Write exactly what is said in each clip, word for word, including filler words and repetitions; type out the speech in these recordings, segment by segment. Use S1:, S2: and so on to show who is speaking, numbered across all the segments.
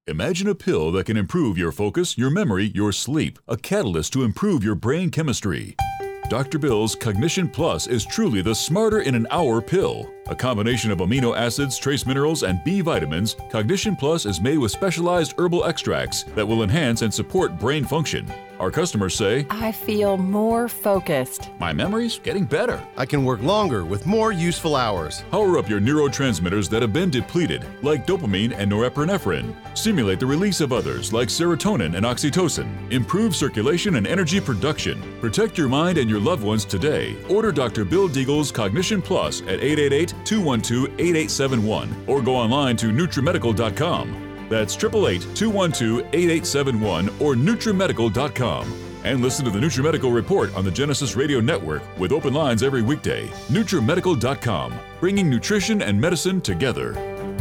S1: Imagine a pill that can improve your focus, your memory, your sleep, a catalyst to improve your brain chemistry. Doctor Bill's Cognition Plus is truly the smarter in an hour pill. A combination of amino acids, trace minerals, and B vitamins, Cognition Plus is made with specialized herbal extracts that will enhance and support brain function. Our customers say,
S2: I feel more focused.
S1: My memory's getting better.
S3: I can work longer with more useful hours.
S1: Power up your neurotransmitters that have been depleted, like dopamine and norepinephrine. Stimulate the release of others, like serotonin and oxytocin. Improve circulation and energy production. Protect your mind and your loved ones today. Order Doctor Bill Deagle's Cognition Plus at eight eight eight, two one two, eight eight seven one or go online to NutriMedical dot com. That's eight eight eight, two one two, eight eight seven one or NutriMedical dot com. And listen to the NutriMedical Report on the Genesis Radio Network with open lines every weekday. NutriMedical dot com, bringing nutrition and medicine together.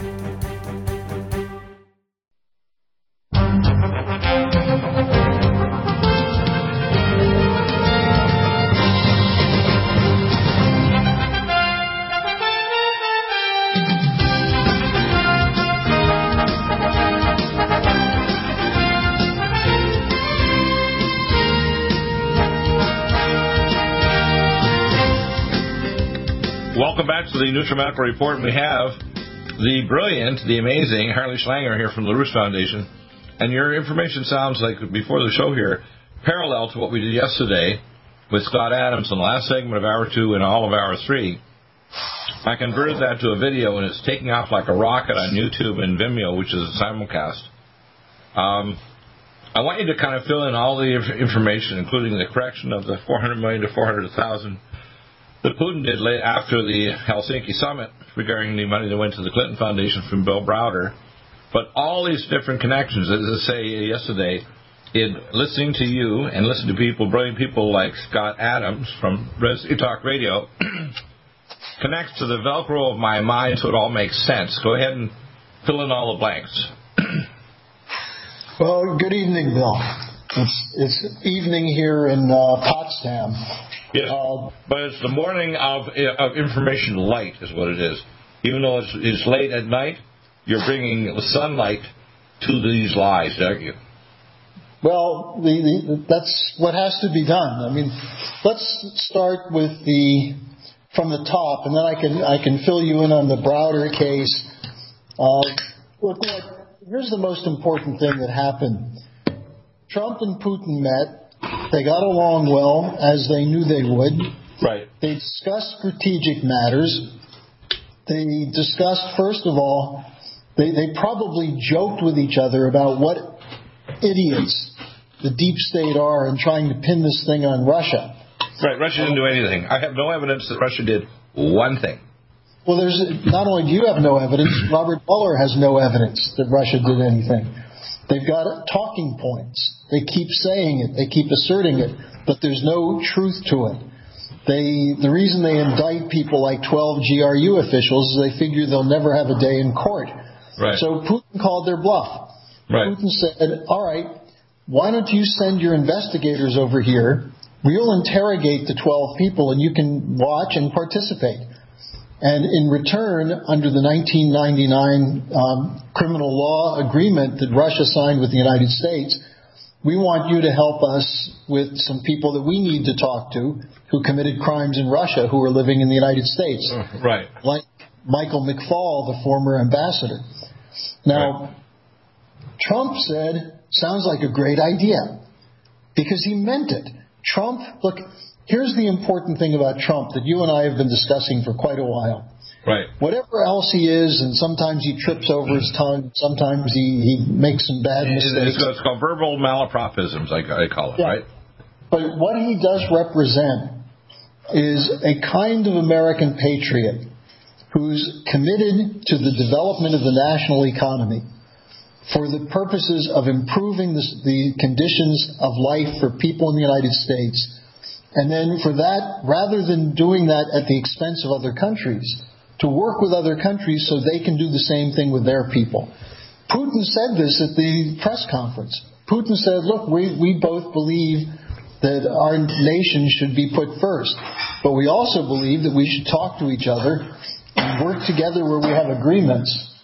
S4: Welcome back to the NutriMedical Report. We have the brilliant, the amazing Harley Schlanger here from the LaRouche Foundation. And your information sounds like, before the show here, parallel to what we did yesterday with Scott Adams in the last segment of Hour two and all of Hour three. I converted that to a video, and it's taking off like a rocket on YouTube and Vimeo, which is a simulcast. Um, I want you to kind of fill in all the information, including the correction of the four hundred million to four hundred thousand that Putin did late after the Helsinki summit regarding the money that went to the Clinton Foundation from Bill Browder. But all these different connections, as I say yesterday, in listening to you and listening to people, brilliant people like Scott Adams from Resi Talk Radio, connects to the Velcro of my mind so it all makes sense. Go ahead and fill in all the blanks.
S5: Well, good evening, Bill. It's, it's evening here in uh, Potsdam.
S4: Yes, uh, but it's the morning of, of information light is what it is. Even though it's, it's late at night, you're bringing sunlight to these lies, aren't you?
S5: Well, the, the, that's what has to be done. I mean, let's start with the from the top, and then I can I can fill you in on the Browder case. Uh, look, look, here's the most important thing that happened. Trump and Putin met. They got along well, as they knew they would.
S4: Right.
S5: They discussed strategic matters. They discussed, first of all, they, they probably joked with each other about what idiots the deep state are in trying to pin this thing on Russia.
S4: Right. Russia didn't do anything. I have no evidence that Russia did one thing.
S5: Well, there's not only do you have no evidence, Robert Mueller has no evidence that Russia did anything. They've got talking points. They keep saying it. They keep asserting it. But there's no truth to it. They, the reason they indict people like twelve G R U officials is they figure they'll never have a day in court.
S4: Right.
S5: So Putin called their bluff.
S4: Right.
S5: Putin said, all right, why don't you send your investigators over here? We'll interrogate the twelve people and you can watch and participate. And in return, under the nineteen ninety-nine um, criminal law agreement that Russia signed with the United States, we want you to help us with some people that we need to talk to who committed crimes in Russia who are living in the United States.
S4: Right.
S5: Like Michael McFaul, the former ambassador. Now, right. Trump said, sounds like a great idea, because he meant it. Trump, look, here's the important thing about Trump that you and I have been discussing for quite a while.
S4: Right.
S5: Whatever else he is, and sometimes he trips over his tongue, sometimes he, he makes some bad mistakes.
S4: It's, it's called verbal malapropisms, I, I call it,
S5: yeah.
S4: right?
S5: But what he does represent is a kind of American patriot who's committed to the development of the national economy for the purposes of improving the, the conditions of life for people in the United States. And then for that, rather than doing that at the expense of other countries, to work with other countries so they can do the same thing with their people. Putin said this at the press conference. Putin said, look, we, we both believe that our nation should be put first, but we also believe that we should talk to each other and work together where we have agreements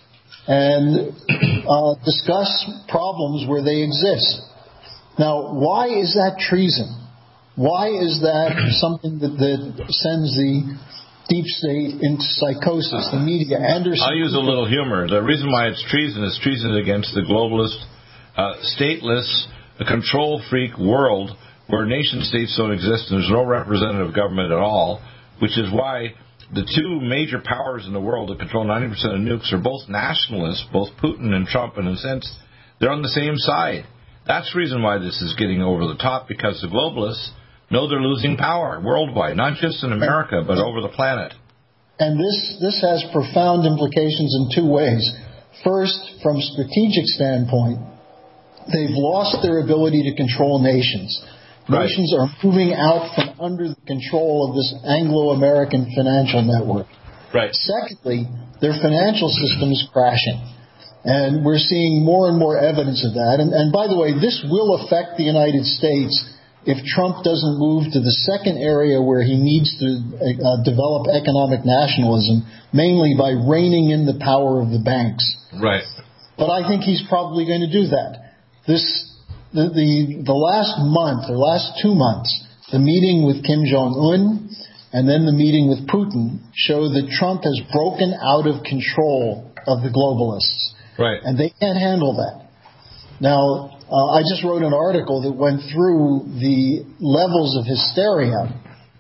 S5: and uh, discuss problems where they exist. Now, why is that treason? Why is that something that, that sends the deep state into psychosis? The media, Anderson.
S4: I'll use a little humor. The reason why it's treason is treason against the globalist, uh, stateless, control freak world where nation states don't exist and there's no representative government at all, which is why the two major powers in the world that control ninety percent of nukes are both nationalists, both Putin and Trump, and in a sense, they're on the same side. That's the reason why this is getting over the top, because the globalists know they're losing power worldwide, not just in America, but over the planet.
S5: And this, this has profound implications in two ways. First, from a strategic standpoint, they've lost their ability to control nations.
S4: Right.
S5: Nations are moving out from under the control of this Anglo-American financial network.
S4: Right.
S5: Secondly, their financial system is crashing. And we're seeing more and more evidence of that. And, and by the way, this will affect the United States if Trump doesn't move to the second area where he needs to uh, develop economic nationalism, mainly by reining in the power of the banks.
S4: Right.
S5: But I think he's probably going to do that. This, the, the, the last month, or last two months, the meeting with Kim Jong-un and then the meeting with Putin show that Trump has broken out of control of the globalists.
S4: Right.
S5: And they can't handle that. Now, uh, I just wrote an article that went through the levels of hysteria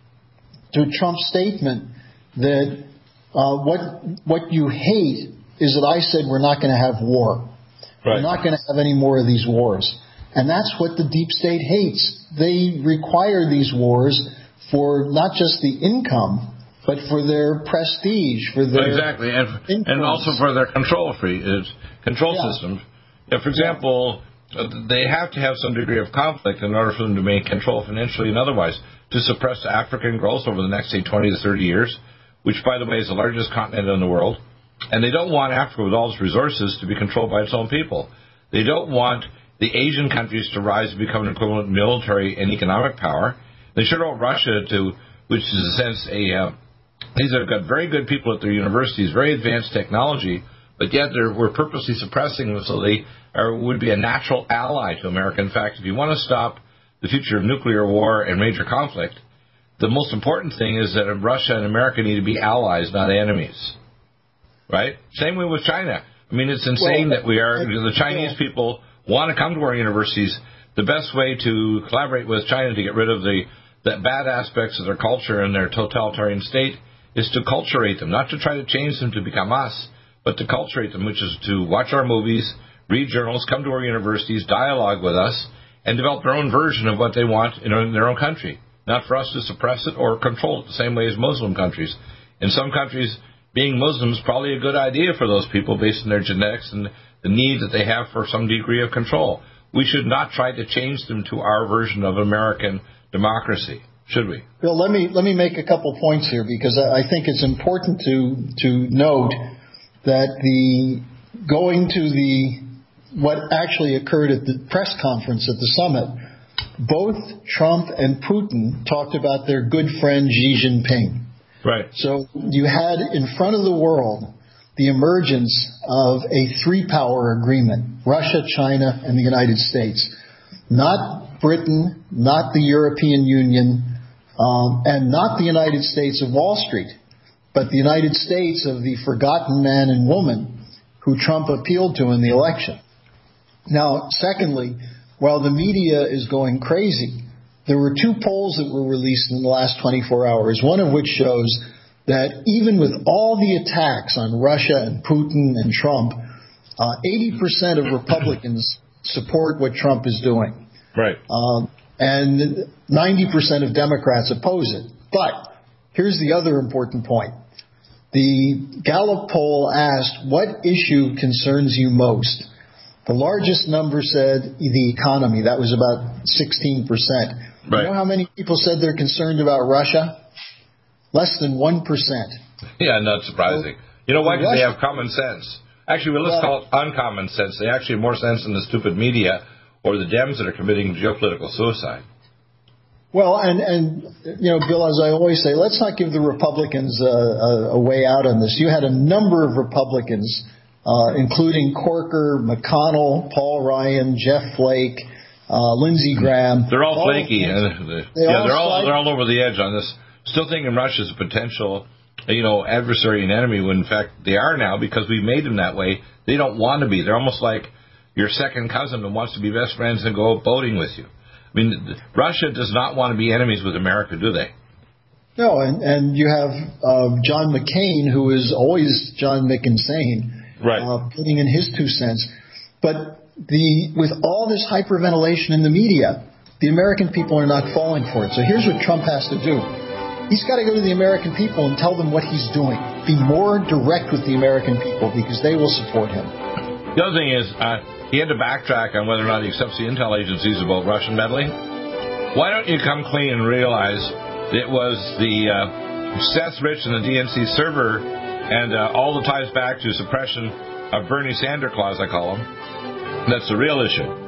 S5: to Trump's statement that uh, what what you hate is that I said we're not going to have war.
S4: Right.
S5: We're not going to have any more of these wars. And that's what the deep state hates. They require these wars for not just the income, but for their prestige, for their
S4: exactly, and and also for their control free control
S5: yeah.
S4: systems. Yeah, for example, they have to have some degree of conflict in order for them to maintain control financially and otherwise to suppress African growth over the next, say, twenty to thirty years, which, by the way, is the largest continent in the world. And they don't want Africa with all its resources to be controlled by its own people. They don't want the Asian countries to rise and become an equivalent military and economic power. They sure don't want Russia to, which is, in a sense, a uh, these have got very good people at their universities, very advanced technology, but yet they're, we're purposely suppressing them so they are, would be a natural ally to America. In fact, if you want to stop the future of nuclear war and major conflict, the most important thing is that Russia and America need to be allies, not enemies. Right? Same way with China. I mean, it's insane well, that we are, the Chinese people want to come to our universities. The best way to collaborate with China to get rid of the, the bad aspects of their culture and their totalitarian state is to culturate them, not to try to change them to become us, but to culturate them, which is to watch our movies, read journals, come to our universities, dialogue with us, and develop their own version of what they want in their own country, not for us to suppress it or control it the same way as Muslim countries. In some countries, being Muslim is probably a good idea for those people based on their genetics and the need that they have for some degree of control. We should not try to change them to our version of American democracy, should we?
S5: Bill, let me let me make a couple points here, because I think it's important to to note that the going to the what actually occurred at the press conference at the summit, both Trump and Putin talked about their good friend Xi Jinping.
S4: Right.
S5: So you had in front of the world the emergence of a three-power agreement, Russia, China, and the United States. Not Britain, not the European Union, um, and not the United States of Wall Street, but the United States of the forgotten man and woman who Trump appealed to in the election. Now, secondly, while the media is going crazy, there were two polls that were released in the last twenty-four hours, one of which shows that even with all the attacks on Russia and Putin and Trump, uh, eighty percent of Republicans support what Trump is doing.
S4: Right.
S5: Um, and ninety percent of Democrats oppose it. But here's the other important point. The Gallup poll asked, what issue concerns you most? The largest number said the economy. That was about sixteen percent.
S4: Right.
S5: You know how many people said they're concerned about Russia? Less than one percent.
S4: Yeah, not surprising. So, you know why? Because they have common sense. Actually, well, let's
S5: well,
S4: call it uncommon sense. They actually have more sense than the stupid media or the Dems that are committing geopolitical suicide.
S5: Well, and, and you know, Bill, as I always say, let's not give the Republicans a, a, a way out on this. You had a number of Republicans uh, including Corker, McConnell, Paul Ryan, Jeff Flake, uh, Lindsey Graham.
S4: They're all, all flaky.
S5: They
S4: yeah,
S5: all
S4: they're all
S5: slide.
S4: they're all over the edge on this. Still thinking Russia's a potential, you know, adversary and enemy when in fact they are now because we made them that way. They don't want to be. They're almost like your second cousin that wants to be best friends and go out boating with you. I mean, Russia does not want to be enemies with America, do they?
S5: No, and, and you have uh, John McCain, who is always John McInsane,
S4: right.
S5: uh, putting in his two cents. But the with all this hyperventilation in the media, the American people are not falling for it. So here's what Trump has to do. He's got to go to the American people and tell them what he's doing. Be more direct with the American people because they will support him.
S4: The other thing is, uh, he had to backtrack on whether or not he accepts the intel agencies about Russian meddling. Why don't you come clean and realize it was the uh, Seth Rich and the D N C server and uh, all the ties back to suppression of Bernie Sanders Claus, I call him. That's the real issue.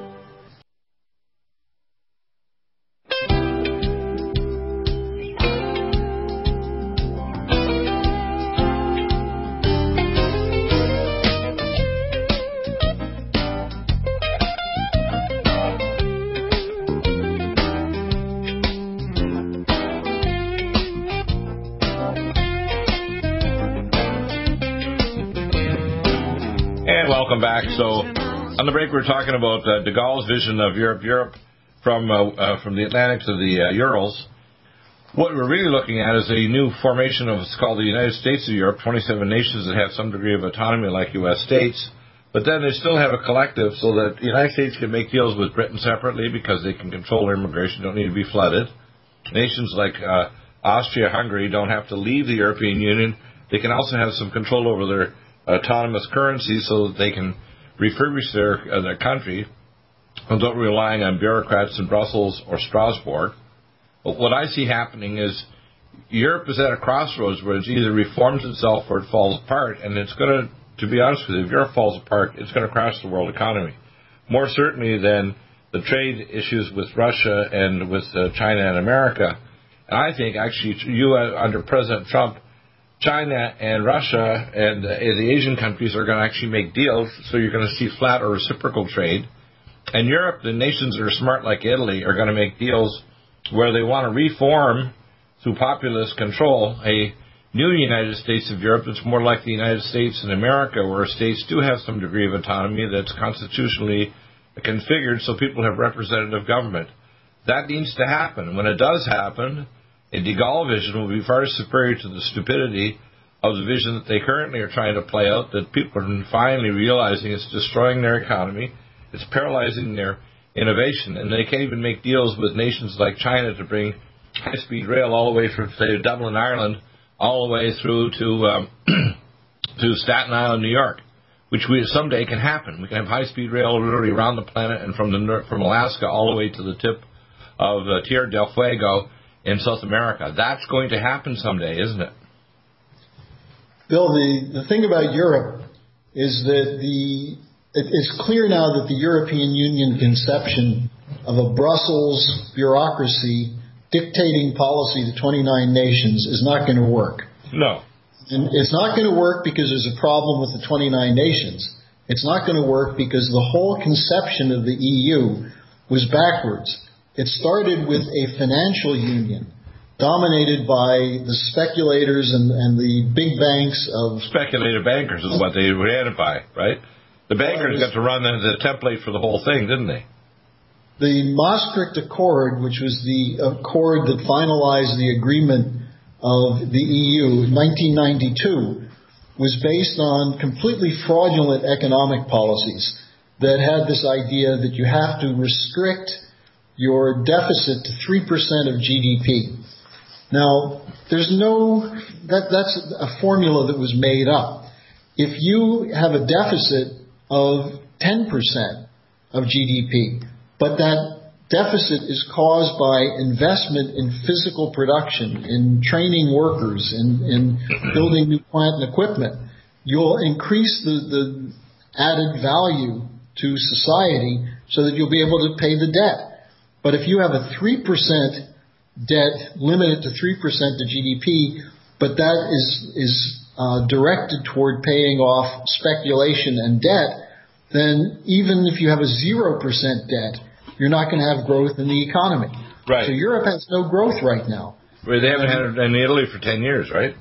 S4: Welcome back. So, on the break, we we're talking about uh, de Gaulle's vision of Europe, Europe from uh, uh, from the Atlantic to the uh, Urals. What we're really looking at is a new formation of what's called the United States of Europe, twenty-seven nations that have some degree of autonomy like U S states, but then they still have a collective so that the United States can make deals with Britain separately because they can control their immigration, don't need to be flooded. Nations like uh, Austria, Hungary don't have to leave the European Union. They can also have some control over their autonomous currency so that they can refurbish their, uh, their country without relying on bureaucrats in Brussels or Strasbourg. But what I see happening is Europe is at a crossroads where it either reforms itself or it falls apart, and it's going to, to be honest with you, if Europe falls apart, it's going to crash the world economy. More certainly than the trade issues with Russia and with uh, China and America. And I think actually you, uh, under President Trump, China and Russia and uh, the Asian countries are going to actually make deals, so you're going to see flat or reciprocal trade. And Europe, the nations that are smart like Italy, are going to make deals where they want to reform, through populist control, a new United States of Europe that's more like the United States and America, where states do have some degree of autonomy that's constitutionally configured so people have representative government. That needs to happen. When it does happen, a de Gaulle vision will be far superior to the stupidity of the vision that they currently are trying to play out, that people are finally realizing it's destroying their economy, it's paralyzing their innovation, and they can't even make deals with nations like China to bring high-speed rail all the way from, say, Dublin, Ireland, all the way through to um, to Staten Island, New York, which we someday can happen. We can have high-speed rail literally around the planet and from the from Alaska all the way to the tip of uh, Tierra del Fuego in South America. That's going to happen someday, isn't it?
S5: Bill, the, the thing about Europe is that the it, it's clear now that the European Union conception of a Brussels bureaucracy dictating policy to twenty-nine nations is not going to work.
S4: No.
S5: And it's not going to work because there's a problem with the twenty-nine nations. It's not going to work because the whole conception of the E U was backwards. It started with a financial union dominated by the speculators and, and the big banks of...
S4: Speculator bankers is what they ran it by, right? The bankers got to run the, the template for the whole thing, didn't they?
S5: The Maastricht Accord, which was the accord that finalized the agreement of the E U in nineteen ninety-two, was based on completely fraudulent economic policies that had this idea that you have to restrict your deficit to three percent of G D P. Now, there's no, that, that's a formula that was made up. If you have a deficit of ten percent of G D P, but that deficit is caused by investment in physical production, in training workers, in, in building new plant and equipment, you'll increase the, the added value to society so that you'll be able to pay the debt. But if you have a three percent debt limited to three percent of G D P, but that is is uh, directed toward paying off speculation and debt, then even if you have a zero percent debt, you're not going to have growth in the economy.
S4: Right.
S5: So Europe has no growth right now.
S4: Well, they haven't had it in Italy for ten years, right?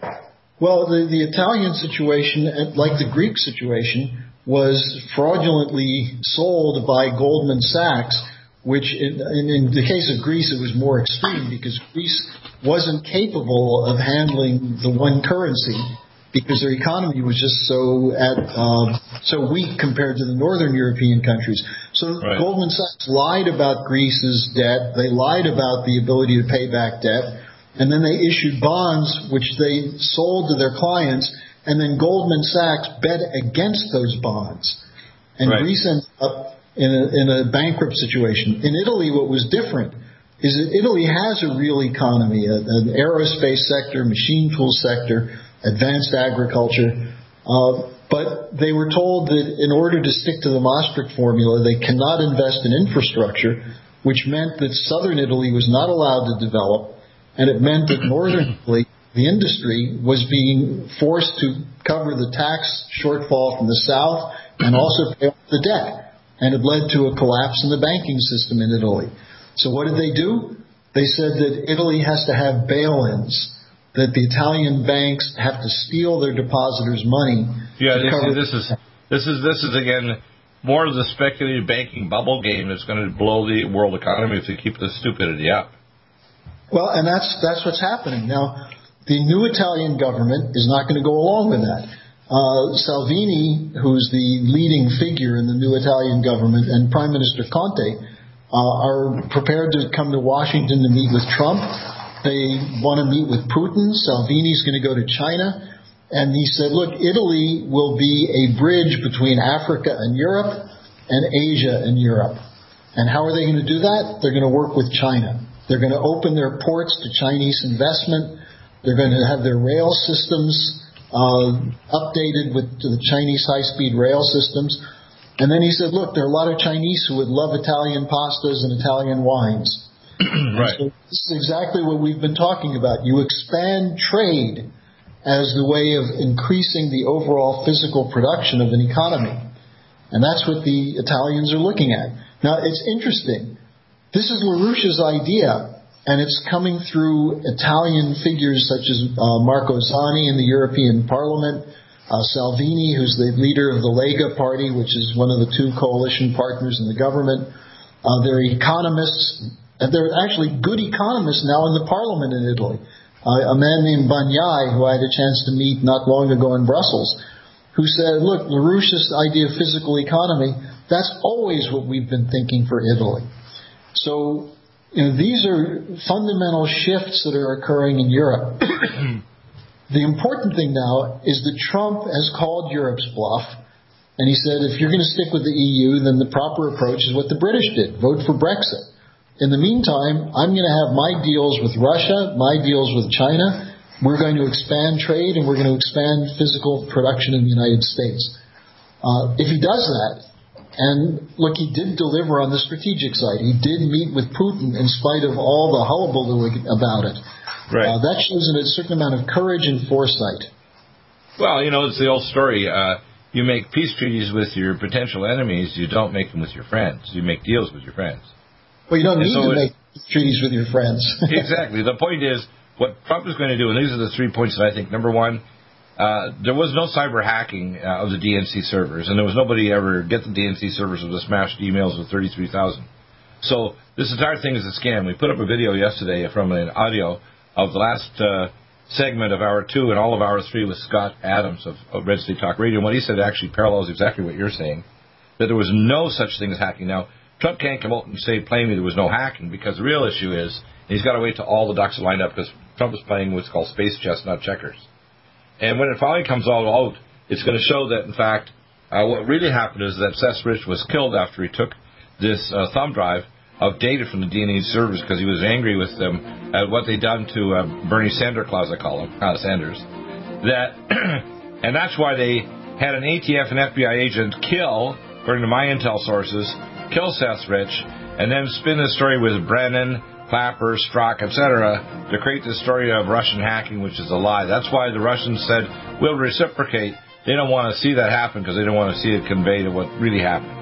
S5: Well, the, the Italian situation, like the Greek situation, was fraudulently sold by Goldman Sachs, which in, in, in the case of Greece, it was more extreme because Greece wasn't capable of handling the one currency because their economy was just so at um, so weak compared to the northern European countries. So right. Goldman Sachs lied about Greece's debt. They lied about the ability to pay back debt. And then they issued bonds, which they sold to their clients. And then Goldman Sachs bet against those bonds. And right. Greece ended up in a, in a bankrupt situation. In Italy, what was different is that Italy has a real economy, a, an aerospace sector, machine tool sector, advanced agriculture. Uh, but they were told that in order to stick to the Maastricht formula, they cannot invest in infrastructure, which meant that southern Italy was not allowed to develop, and it meant that northern Italy, the industry, was being forced to cover the tax shortfall from the south and also pay off the debt. And it led to a collapse in the banking system in Italy. So what did they do? They said that Italy has to have bail-ins, that the Italian banks have to steal their depositors' money.
S4: Yeah, this is, this is this is this is again more of the speculative banking bubble game that's going to blow the world economy if they keep this stupidity up.
S5: Well, and that's that's what's happening now. The new Italian government is not going to go along with that. Uh, Salvini, who's the leading figure in the new Italian government, and Prime Minister Conte uh, are prepared to come to Washington to meet with Trump. They want to meet with Putin. Salvini's going to go to China. And he said, look, Italy will be a bridge between Africa and Europe and Asia and Europe. And how are they going to do that? They're going to work with China. They're going to open their ports to Chinese investment. They're going to have their rail systems uh, updated with to the Chinese high-speed rail systems. And then he said, look, there are a lot of Chinese who would love Italian pastas and Italian wines.
S4: Right.
S5: So this is exactly what we've been talking about. You expand trade as the way of increasing the overall physical production of an economy. And that's what the Italians are looking at. Now, it's interesting. This is LaRouche's idea, and it's coming through Italian figures such as uh, Marco Zanni in the European Parliament, uh, Salvini, who's the leader of the Lega Party, which is one of the two coalition partners in the government. Uh, there are economists, and there are actually good economists now in the Parliament in Italy. Uh, a man named Bagnai, who I had a chance to meet not long ago in Brussels, who said, look, LaRouche's idea of physical economy, that's always what we've been thinking for Italy. So, you know, these are fundamental shifts that are occurring in Europe. The important thing now is that Trump has called Europe's bluff, and he said if you're going to stick with the E U, then the proper approach is what the British did, vote for Brexit. In the meantime, I'm going to have my deals with Russia, my deals with China. We're going to expand trade, and we're going to expand physical production in the United States. Uh, if he does that, and look, he did deliver on the strategic side. He did meet with Putin in spite of all the hullabaloo about it.
S4: Right.
S5: Uh, that shows a certain amount of courage and foresight.
S4: Well, you know, it's the old story. Uh, you make peace treaties with your potential enemies. You don't make them with your friends. You make deals with your friends.
S5: Well, you don't
S4: and
S5: need
S4: so
S5: to
S4: it,
S5: make treaties with your friends.
S4: Exactly. The point is, what Trump is going to do, and these are the three points that I think. Number one, uh, there was no cyber hacking uh, of the D N C servers, and there was nobody ever get the D N C servers with the smashed emails with thirty-three thousand. So this entire thing is a scam. We put up a video yesterday from an audio of the last uh, segment of Hour two and all of Hour three with Scott Adams of, of Red State Talk Radio, and what he said actually parallels exactly what you're saying, that there was no such thing as hacking. Now, Trump can't come out and say plainly there was no hacking, because the real issue is he's got to wait till all the ducks are lined up, because Trump is playing what's called space chess, not checkers. And when it finally comes all out, it's going to show that, in fact, uh, what really happened is that Seth Rich was killed after he took this uh, thumb drive of data from the D N C servers because he was angry with them at what they'd done to uh, Bernie Sanders, Claus, I call him, uh, Sanders. That, and that's why they had an A T F and F B I agent kill, according to my intel sources, kill Seth Rich, and then spin the story with Brennan, Clapper, Strzok, et cetera, to create this story of Russian hacking, which is a lie. That's why the Russians said, we'll reciprocate. They don't want to see that happen because they don't want to see it convey to what really happened.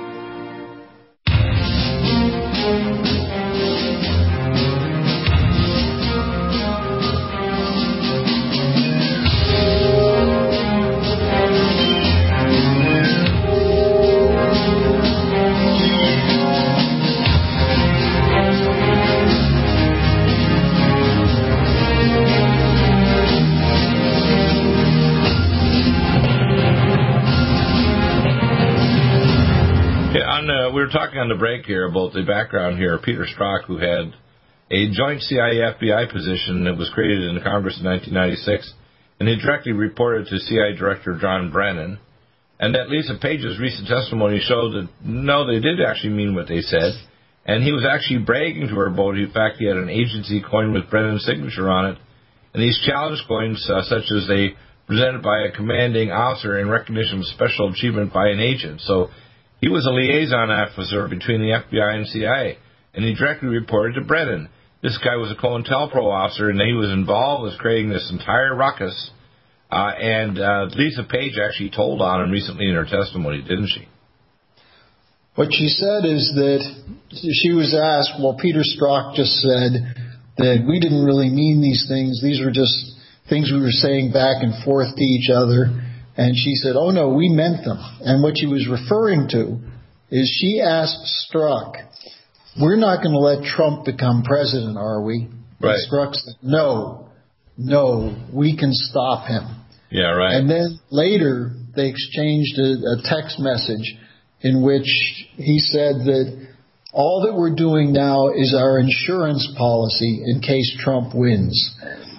S4: We were talking on the break here about the background here. Peter Strzok, who had a joint C I A F B I position that was created in Congress in nineteen ninety-six, and he directly reported to C I A Director John Brennan, and that Lisa Page's recent testimony showed that, no, they did actually mean what they said, and he was actually bragging to her about the fact he had an agency coin with Brennan's signature on it, and these challenge coins, uh, such as they presented by a commanding officer in recognition of special achievement by an agent. So he was a liaison officer between the F B I and C I A, and he directly reported to Brennan. This guy was a COINTELPRO officer, and he was involved with creating this entire ruckus. Uh, and uh, Lisa Page actually told on him recently in her testimony, didn't she?
S5: What she said is that she was asked, well, Peter Strzok just said that we didn't really mean these things. These were just things we were saying back and forth to each other. And she said, oh, no, we meant them. And what she was referring to is she asked Strzok, we're not going to let Trump become president, are we?
S4: Right.
S5: And Strzok said, no, no, we can stop him.
S4: Yeah, right.
S5: And then later they exchanged a, a text message in which he said that all that we're doing now is our insurance policy in case Trump wins.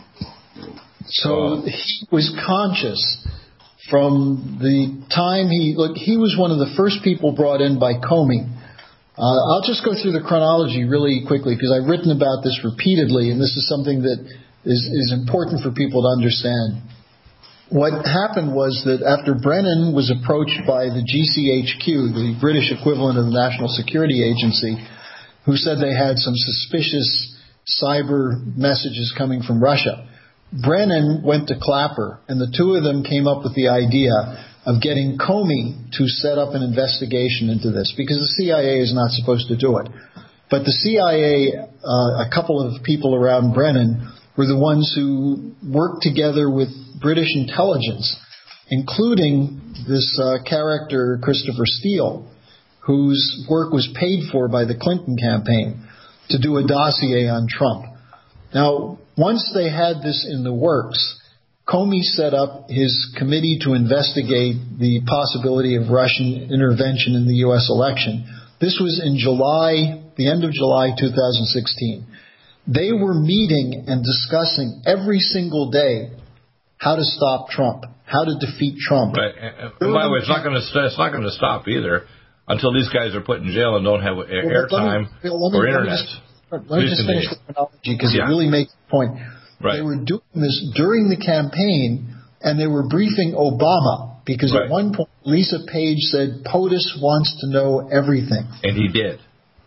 S5: So oh. he was conscious from the time he, look, he was one of the first people brought in by Comey. Uh, I'll just go through the chronology really quickly because I've written about this repeatedly, and this is something that is, is important for people to understand. What happened was that after Brennan was approached by the G C H Q, the British equivalent of the National Security Agency, who said they had some suspicious cyber messages coming from Russia, Brennan went to Clapper, and the two of them came up with the idea of getting Comey to set up an investigation into this, because the C I A is not supposed to do it. But the C I A, uh, a couple of people around Brennan, were the ones who worked together with British intelligence, including this uh, character, Christopher Steele, whose work was paid for by the Clinton campaign to do a dossier on Trump. Now, once they had this in the works, Comey set up his committee to investigate the possibility of Russian intervention in the U S election. This was in July, the end of July two thousand sixteen. They were meeting and discussing every single day how to stop Trump, how to defeat Trump.
S4: Right. And by the way, it's not going to it's not going to stop either until these guys are put in jail and don't have airtime well, or internet.
S5: Let me just finish the chronology because yeah. it really makes the point.
S4: Right.
S5: They were doing this during the campaign, and they were briefing Obama because right. at one point Lisa Page said POTUS wants to know everything.
S4: And he did.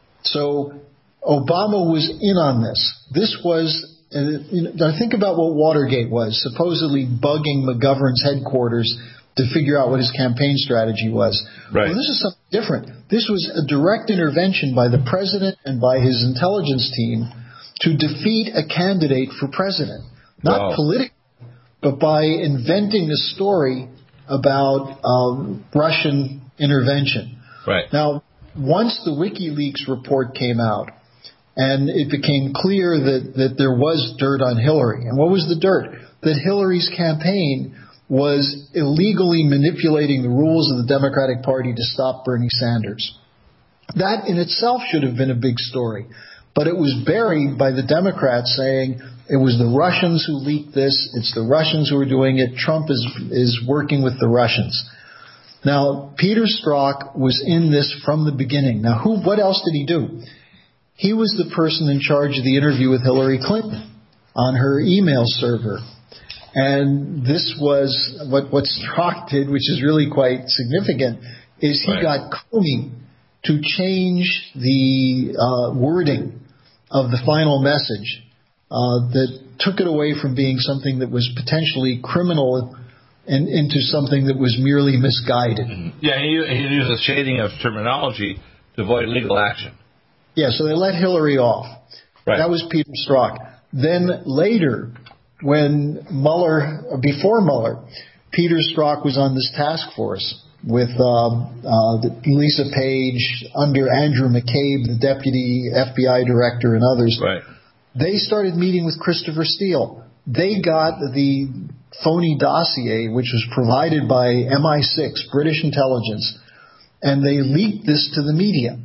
S5: So Obama was in on this. This was, uh, you know, now think about what Watergate was, supposedly bugging McGovern's headquarters to figure out what his campaign strategy was.
S4: Right.
S5: Well, this is something different. This was a direct intervention by the president and by his intelligence team to defeat a candidate for president. Not
S4: wow.
S5: politically, but by inventing a story about um, Russian intervention.
S4: Right.
S5: Now, once the WikiLeaks report came out, and it became clear that, that there was dirt on Hillary. And what was the dirt? That Hillary's campaign was illegally manipulating the rules of the Democratic Party to stop Bernie Sanders. That in itself should have been a big story. But it was buried by the Democrats saying it was the Russians who leaked this, it's the Russians who are doing it, Trump is is working with the Russians. Now, Peter Strzok was in this from the beginning. Now, who? What else did he do? He was the person in charge of the interview with Hillary Clinton on her email server. And this was what, what Strzok did, which is really quite significant, is he right. got Comey to change the uh, wording of the final message uh, that took it away from being something that was potentially criminal and into something that was merely misguided.
S4: Yeah, he, he used a shading of terminology to avoid legal action.
S5: Yeah, so they let Hillary off.
S4: Right.
S5: That was Peter Strzok. Then later, when Mueller, before Mueller, Peter Strzok was on this task force with uh, uh, Lisa Page, under Andrew McCabe, the deputy F B I director, and others.
S4: Right.
S5: They started meeting with Christopher Steele. They got the phony dossier, which was provided by M I six, British intelligence, and they leaked this to the media.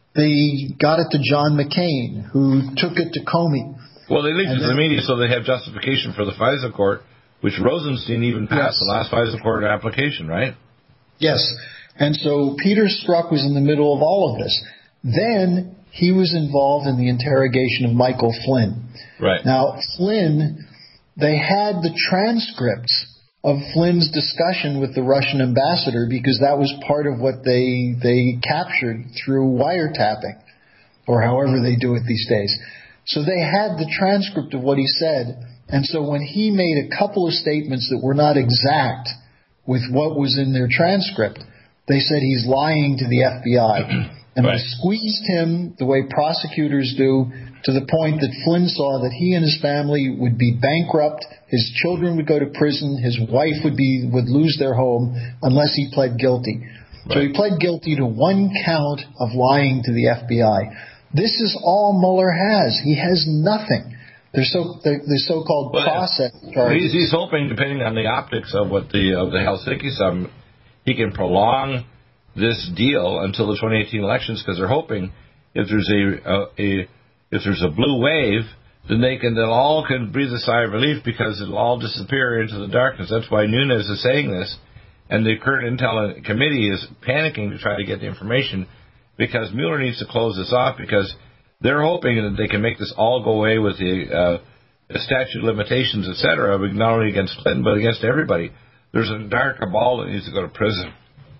S5: They got it to John McCain, who took it to Comey.
S4: Well, they leaked
S5: and
S4: it to
S5: then,
S4: the media so they have justification for the FISA court, which Rosenstein even passed
S5: yes.
S4: the last FISA court application, right?
S5: Yes. And so Peter Strzok was in the middle of all of this. Then he was involved in the interrogation of Michael Flynn.
S4: Right.
S5: Now, Flynn, they had the transcripts of Flynn's discussion with the Russian ambassador because that was part of what they they captured through wiretapping, or however they do it these days. So they had the transcript of what he said, and so when he made a couple of statements that were not exact with what was in their transcript, they said he's lying to the F B I. And
S4: right.
S5: they squeezed him the way prosecutors do, to the point that Flynn saw that he and his family would be bankrupt, his children would go to prison, his wife would be would lose their home unless he pled guilty. Right. So he pled guilty to one count of lying to the F B I. This is all Mueller has. He has nothing. They're so they're, they're so-called well, process charges.
S4: He's, he's hoping, depending on the optics of what the of the Helsinki summit, he can prolong this deal until the twenty eighteen elections, because they're hoping if there's a, a, a if there's a blue wave, then they can they'll all can breathe a sigh of relief because it'll all disappear into the darkness. That's why Nunes is saying this, and the current Intel committee is panicking to try to get the information, because Mueller needs to close this off, because they're hoping that they can make this all go away with the, uh, the statute of limitations, et cetera, not only against Clinton but against everybody. There's an entire cabal that needs to go to prison.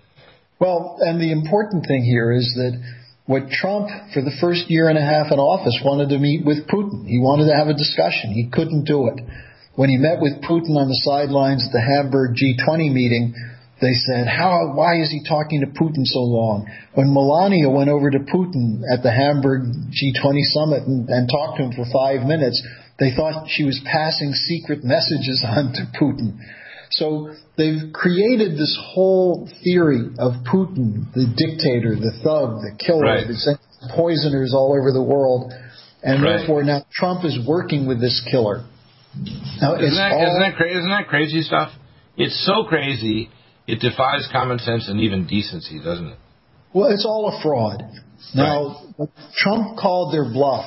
S5: Well, and the important thing here is that what Trump, for the first year and a half in office, wanted to meet with Putin. He wanted to have a discussion. He couldn't do it. When he met with Putin on the sidelines at the Hamburg G twenty meeting, they said, "How? Why is he talking to Putin so long?" When Melania went over to Putin at the Hamburg G twenty summit and, and talked to him for five minutes, they thought she was passing secret messages on to Putin. So they've created this whole theory of Putin, the dictator, the thug, the killer,
S4: right.
S5: the poisoners all over the world. And
S4: right.
S5: therefore now Trump is working with this killer. Now,
S4: isn't,
S5: it's
S4: that,
S5: all,
S4: isn't, that cra- isn't that crazy stuff? It's so crazy, it defies common sense and even decency, doesn't it?
S5: Well, it's all a fraud. Now, right. Trump called their bluff.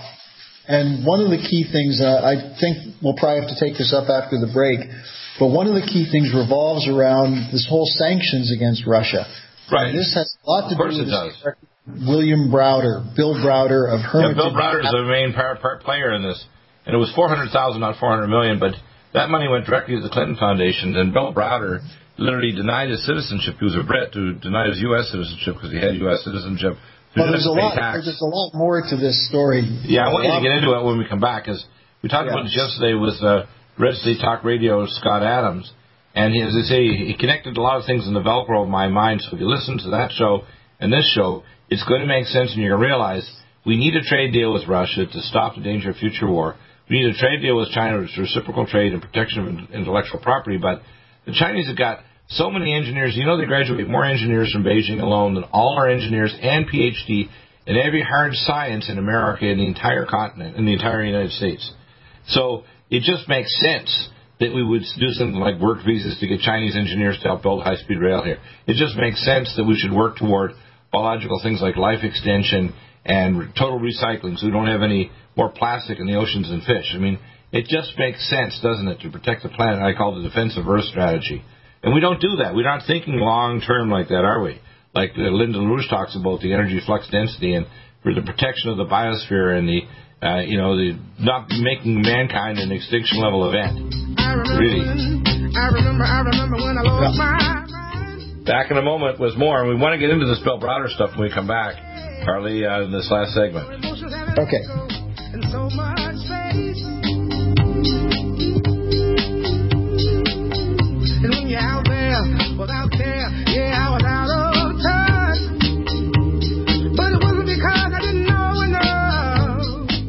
S5: And one of the key things, uh, I think we'll probably have to take this up after the break, but one of the key things revolves around this whole sanctions against Russia.
S4: Right.
S5: And this has a lot to
S4: of course
S5: do with
S4: it does.
S5: William Browder, Bill Browder of Hermitage.
S4: Yeah, Bill Browder is the main part, part player in this. And it was four hundred thousand dollars, not four hundred million dollars, but that money went directly to the Clinton Foundation. And Bill Browder literally denied his citizenship. He was a Brit to deny his U S citizenship because he had U S citizenship.
S5: Well, there's a lot. Tax. There's a lot more to this story.
S4: Yeah, I want you to get into it when we come back, because we talked yeah. about this yesterday with uh, Red State Talk Radio Scott Adams, and he, as I say, he connected a lot of things in the Velcro of my mind. So if you listen to that show and this show, it's going to make sense, and you're going to realize we need a trade deal with Russia to stop the danger of future war. We need a trade deal with China for reciprocal trade and protection of intellectual property. But the Chinese have got so many engineers. You know, they graduate more engineers from Beijing alone than all our engineers and P H D in every hard science in America, in the entire continent, in the entire United States. So it just makes sense that we would do something like work visas to get Chinese engineers to help build high-speed rail here. It just makes sense that we should work toward biological things like life extension and total recycling, so we don't have any more plastic in the oceans and fish. I mean, it just makes sense, doesn't it, to protect the planet? I call it the defensive Earth strategy. And we don't do that. We're not thinking long-term like that, are we? Like uh, Lyndon LaRouche talks about the energy flux density and for the protection of the biosphere and the, uh, you know, the not making mankind an extinction-level event.
S6: I remember,
S4: really.
S6: I remember, I remember when I lost my...
S4: Back in a moment with more, and we want to get into this Bill Browder stuff when we come back, Harley, uh, in this last segment.
S5: Okay.
S6: and so much space. And when you're out there without care, yeah, I was out of touch. But it wasn't because I didn't know enough.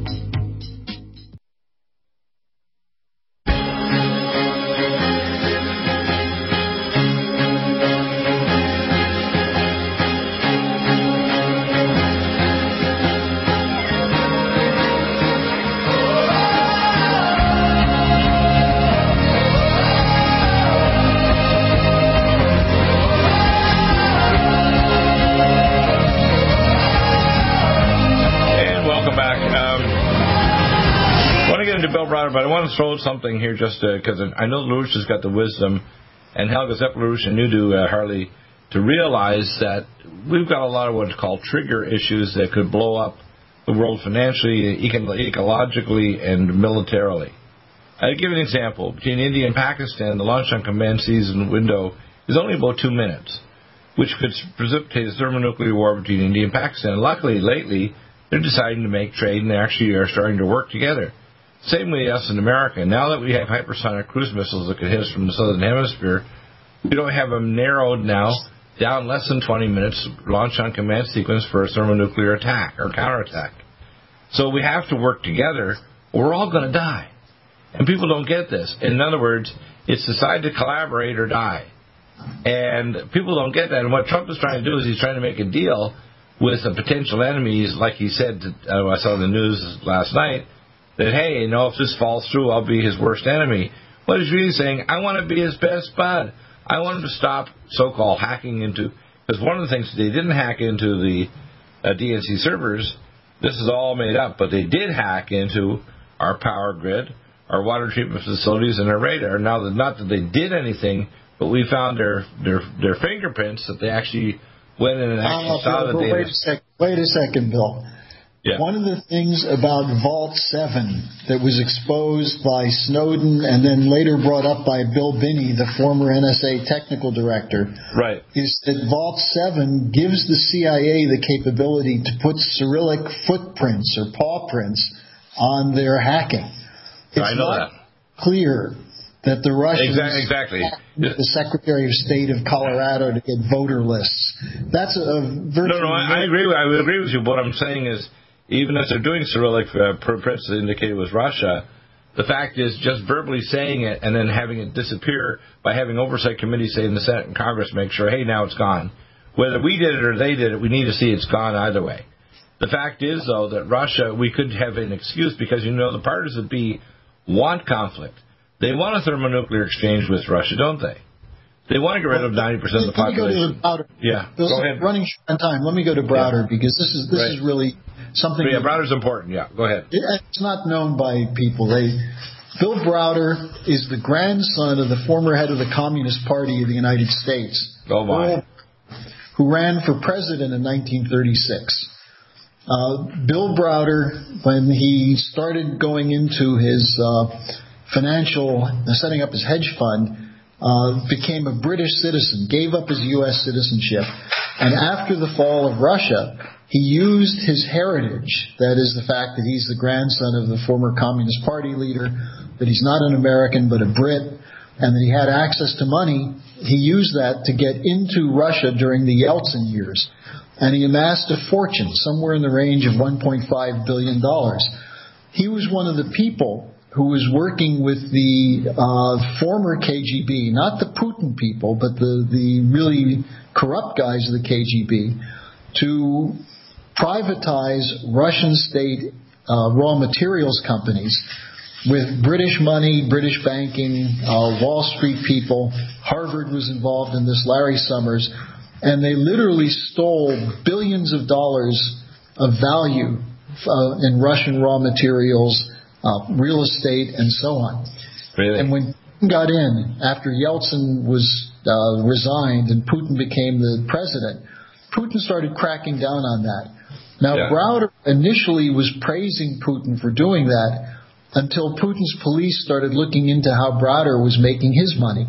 S4: Bill Browder, but I want to throw something here just because I know LaRouche has got the wisdom, and Helga Zepp LaRouche and you do, uh, Harley, to realize that we've got a lot of what's called trigger issues that could blow up the world financially, eco- ecologically, and militarily. I'll give you an example. Between India and Pakistan, the launch on command season window is only about two minutes, which could precipitate a thermonuclear war between India and Pakistan. Luckily, lately, they're deciding to make trade, and they actually are starting to work together. Same way us in America. Now that we have hypersonic cruise missiles that can hit us from the southern hemisphere, we don't have them narrowed now, down less than twenty minutes, launch on command sequence for a thermonuclear attack or counterattack. So we have to work together, or we're all going to die. And people don't get this. In other words, it's decide to collaborate or die. And people don't get that. And what Trump is trying to do is he's trying to make a deal with the potential enemies, like he said, to, uh, I saw in the news last night, that, hey, you know, if this falls through, I'll be his worst enemy. What he's really saying, I want to be his best bud. I want him to stop so-called hacking into, because one of the things, they didn't hack into the uh, D N C servers. This is all made up, but they did hack into our power grid, our water treatment facilities, and our radar. Now, not that they did anything, but we found their their, their fingerprints that they actually went in and actually uh, saw
S5: Bill,
S4: the data.
S5: Wait a, sec- wait a second, Bill.
S4: Yeah.
S5: One of the things about Vault seven that was exposed by Snowden and then later brought up by Bill Binney, the former N S A technical director,
S4: right,
S5: is that Vault seven gives the C I A the capability to put Cyrillic footprints or paw prints on their hacking. It's
S4: I know
S5: not
S4: that.
S5: clear that the Russians
S4: exactly, exactly.
S5: the Secretary of State of Colorado to get voter lists. That's a virtually...
S4: No, no, I, I agree. I would agree with you. What I'm saying is, even as they're doing Cyrillic uh, prints that indicated it was Russia, the fact is just verbally saying it and then having it disappear by having oversight committees say in the Senate and Congress make sure, hey, now it's gone. Whether we did it or they did it, we need to see it's gone either way. The fact is, though, that Russia, we could have an excuse because, you know, the powers that be want conflict. They want a thermonuclear exchange with Russia, don't they? They want to get rid of ninety percent of the population.
S5: Let me go to Browder.
S4: Yeah,
S5: Bill,
S4: go ahead.
S5: Running short on time. Let me go to Browder yeah. because this is this
S4: right.
S5: is really something.
S4: But yeah, Browder's important. Yeah, go ahead.
S5: It, it's not known by people. They, Bill Browder is the grandson of the former head of the Communist Party of the United States.
S4: Oh my!
S5: Who ran for president in nineteen thirty-six. Uh, Bill Browder, when he started going into his uh, financial, uh, setting up his hedge fund. Uh, became a British citizen, gave up his U S citizenship, and after the fall of Russia, he used his heritage, that is the fact that he's the grandson of the former Communist Party leader, that he's not an American but a Brit, and that he had access to money. He used that to get into Russia during the Yeltsin years, and he amassed a fortune, somewhere in the range of one point five billion dollars. He was one of the people who was working with the uh, former K G B, not the Putin people, but the, the really corrupt guys of the K G B, to privatize Russian state uh, raw materials companies with British money, British banking, uh, Wall Street people. Harvard was involved in this, Larry Summers, and they literally stole billions of dollars of value uh, in Russian raw materials, Uh, real estate, and so on.
S4: Really?
S5: And when Putin got in, after Yeltsin was uh, resigned and Putin became the president, Putin started cracking down on that. Now, yeah. Browder initially was praising Putin for doing that until Putin's police started looking into how Browder was making his money.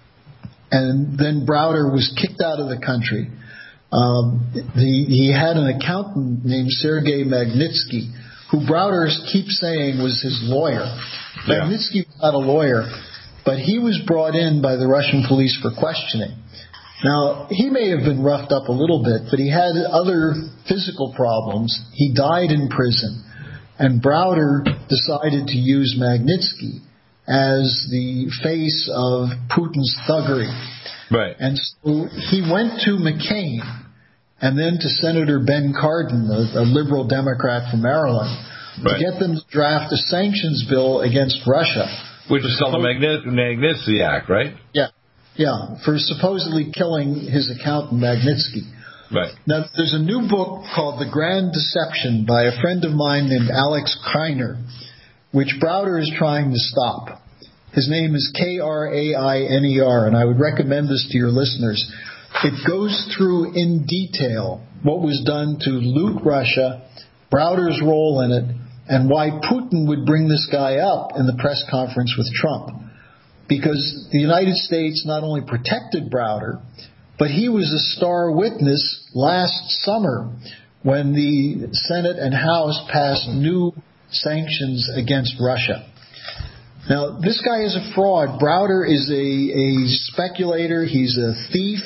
S5: And then Browder was kicked out of the country. Um, he, he had an accountant named Sergei Magnitsky, who who Browder keeps saying was his lawyer.
S4: Yeah.
S5: Magnitsky was not a lawyer, but he was brought in by the Russian police for questioning. Now, he may have been roughed up a little bit, but he had other physical problems. He died in prison, and Browder decided to use Magnitsky as the face of Putin's thuggery.
S4: Right.
S5: And so he went to McCain and then to Senator Ben Cardin, a, a liberal Democrat from Maryland,
S4: right.
S5: to get them to draft a sanctions bill against Russia.
S4: Which is called the Magnitsky, Magnitsky Act, right?
S5: Yeah. Yeah, for supposedly killing his accountant Magnitsky.
S4: Right.
S5: Now, there's a new book called The Grand Deception by a friend of mine named Alex Kreiner, which Browder is trying to stop. His name is K R A I N E R, and I would recommend this to your listeners. It goes through in detail what was done to loot Russia, Browder's role in it, and why Putin would bring this guy up in the press conference with Trump. Because the United States not only protected Browder, but he was a star witness last summer when the Senate and House passed new sanctions against Russia. Now, this guy is a fraud. Browder is a, a speculator. He's a thief.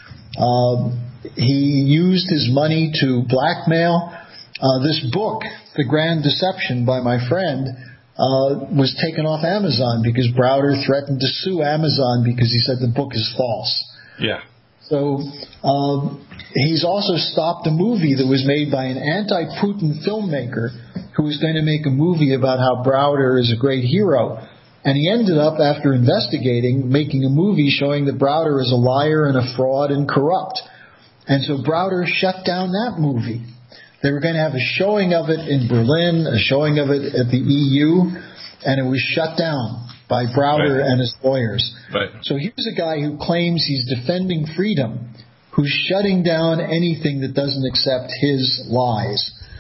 S5: Um, he used his money to blackmail. Uh, this book, The Grand Deception by my friend, Uh, was taken off Amazon because Browder threatened to sue Amazon because he said the book is false.
S4: Yeah.
S5: So um, he's also stopped a movie that was made by an anti-Putin filmmaker who was going to make a movie about how Browder is a great hero. And he ended up, after investigating, making a movie showing that Browder is a liar and a fraud and corrupt. And so Browder shut down that movie. They were going to have a showing of it in Berlin, a showing of it at the E U, and it was shut down by Browder right. and his lawyers.
S4: Right.
S5: So here's a guy who claims he's defending freedom, who's shutting down anything that doesn't accept his lies.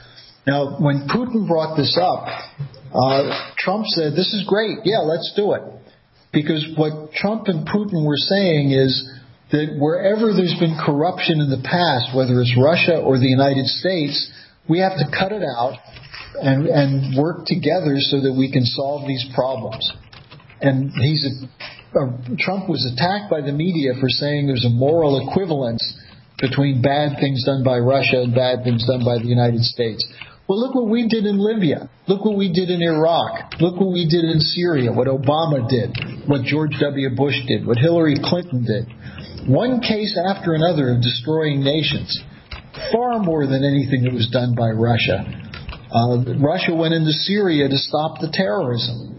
S5: Now, when Putin brought this up, uh, Trump said, this is great. Yeah, let's do it. Because what Trump and Putin were saying is that wherever there's been corruption in the past, whether it's Russia or the United States, we have to cut it out and, and work together so that we can solve these problems. And he's a, uh, Trump was attacked by the media for saying there's a moral equivalence between bad things done by Russia and bad things done by the United States. Well, look what we did in Libya. Look what we did in Iraq. Look what we did in Syria, what Obama did, what George W. Bush did, what Hillary Clinton did. One case after another of destroying nations, far more than anything that was done by Russia. Uh, Russia went into Syria to stop the terrorism.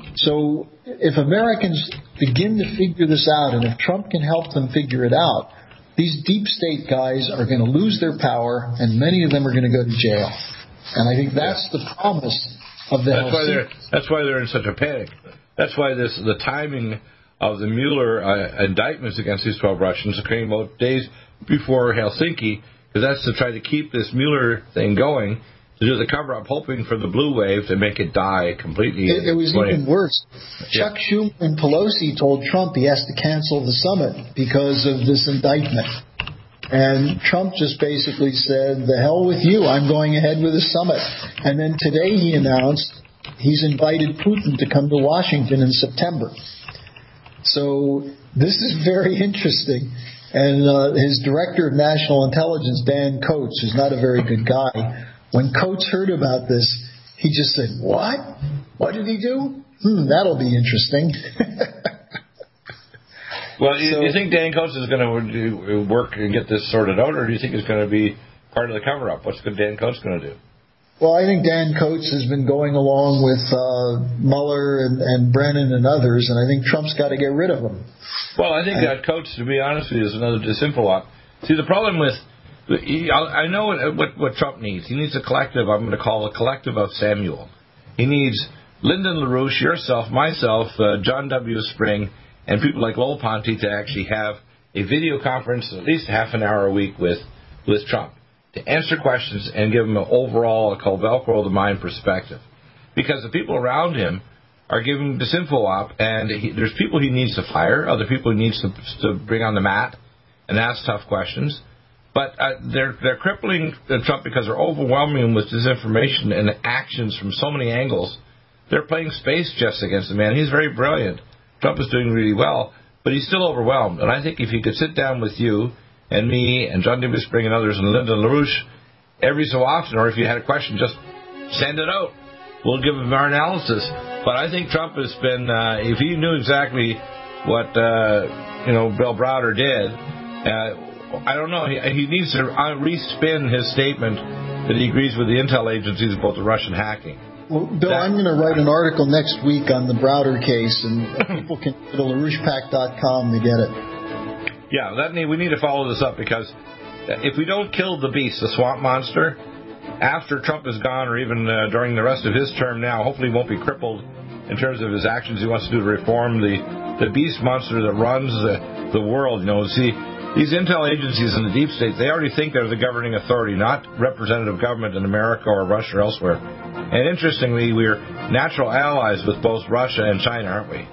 S5: So if Americans begin to figure this out, and if Trump can help them figure it out, these deep state guys are going to lose their power, and many of them are going to go to jail. And I think that's the promise of the
S4: that's why they're That's why they're in such a panic. That's why this the timing of the Mueller uh, indictments against these twelve Russians came about days before Helsinki, because that's to try to keep this Mueller thing going, to do the cover-up, hoping for the blue wave to make it die completely.
S5: It, it was even worse. Yeah. Chuck Schumer and Pelosi told Trump he has to cancel the summit because of this indictment. And Trump just basically said, the hell with you, I'm going ahead with the summit. And then today he announced he's invited Putin to come to Washington in September. So this is very interesting. And uh, his director of national intelligence, Dan Coates, who's not a very good guy, when Coates heard about this, he just said, what? What did he do? Hmm, that'll be interesting.
S4: Well, so, do you think Dan Coates is going to work and get this sorted out, or do you think it's going to be part of the cover-up? What's Dan Coates going to do?
S5: Well, I think Dan Coates has been going along with uh, Mueller and, and Brennan and others, and I think Trump's got to get rid of them.
S4: Well, I think that Coates, to be honest with you, is another disinfo op. See, the problem with I know what, what, what Trump needs. He needs a collective, I'm going to call a collective of Samuel. He needs Lyndon LaRouche, yourself, myself, uh, John W. Spring, and people like Lowell Ponte to actually have a video conference at least half an hour a week with, with Trump to answer questions and give him an overall, a called Velcro of the mind perspective. Because the people around him are giving disinfo op, and he, there's people he needs to fire, other people he needs to, to bring on the mat and ask tough questions. But uh, they're they're crippling Trump because they're overwhelming him with disinformation and actions from so many angles. They're playing space chess against the man. He's very brilliant. Trump is doing really well, but he's still overwhelmed. And I think if he could sit down with you and me and John David Spring and others and Lyndon LaRouche every so often, or if you had a question, just send it out. We'll give him our analysis. But I think Trump has been, uh, if he knew exactly what, uh, you know, Bill Browder did, uh, I don't know. He, he needs to re-spin his statement that he agrees with the intel agencies about the Russian hacking.
S5: Well, Bill,
S4: that,
S5: I'm going to write an article next week on the Browder case, and people can go to LaRouche Pack dot com to get it.
S4: Yeah, that need, we need to follow this up, because if we don't kill the beast, the swamp monster, after Trump is gone, or even uh, during the rest of his term now, hopefully he won't be crippled in terms of his actions he wants to do to reform the, the beast monster that runs the, the world. You know, see, these intel agencies in the deep state, they already think they're the governing authority, not representative government in America or Russia or elsewhere. And interestingly, we're natural allies with both Russia and China, aren't we?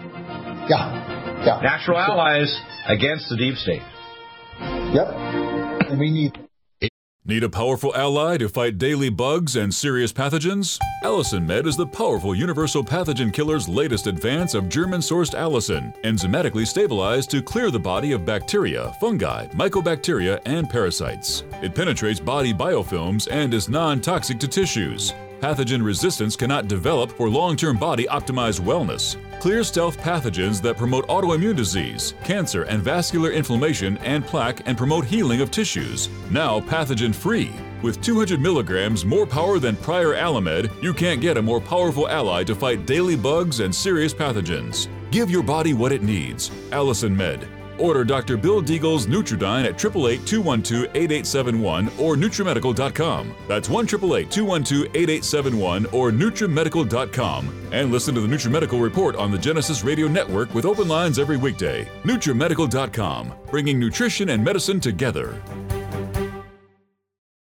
S5: Yeah. yeah.
S4: Natural allies against the deep state.
S5: Yep. And we need...
S1: Need a powerful ally to fight daily bugs and serious pathogens? Allicin Med is the powerful universal pathogen killer's latest advance of German-sourced allicin, enzymatically stabilized to clear the body of bacteria, fungi, mycobacteria, and parasites. It penetrates body biofilms and is non-toxic to tissues. Pathogen resistance cannot develop for long-term body-optimized wellness. Clear stealth pathogens that promote autoimmune disease, cancer and vascular inflammation and plaque, and promote healing of tissues. Now pathogen-free. With two hundred milligrams more power than prior Alamed, you can't get a more powerful ally to fight daily bugs and serious pathogens. Give your body what it needs. Allicin Med. Order Doctor Bill Deagle's Nutridyne at eight eight eight, two one two, eight eight seven one or Nutrimedical dot com. That's one eight eight eight, two one two, eight eight seven one or Nutrimedical dot com. And listen to the Nutrimedical Report on the Genesis Radio Network with open lines every weekday. Nutrimedical dot com, bringing nutrition and medicine together.